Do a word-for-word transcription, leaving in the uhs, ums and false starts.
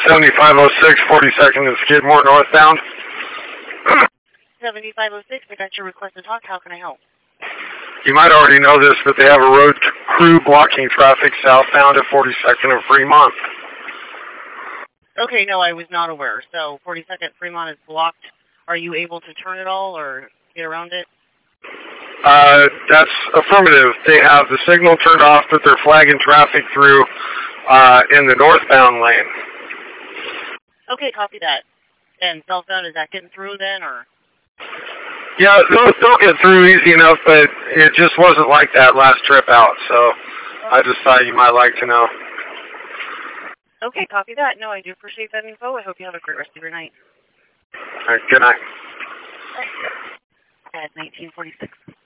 seventy-five oh six, forty-second and Skidmore northbound. seventy-five oh six, I got your request to talk. How can I help? You might already know this, but they have a road crew blocking traffic southbound at forty-second and Fremont. Okay, no, I was not aware. So forty-second Fremont is blocked. Are you able to turn it all or get around it? Uh, that's affirmative. They have the signal turned off, but they're flagging traffic through uh, in the northbound lane. Okay, copy that. And southbound, is that getting through then, or? Yeah, they'll, they'll get through easy enough, but it just wasn't like that last trip out, so I just thought you might like to know. Okay, copy that. No, I do appreciate that info. I hope you have a great rest of your night. All right, good night. At nineteen forty-six.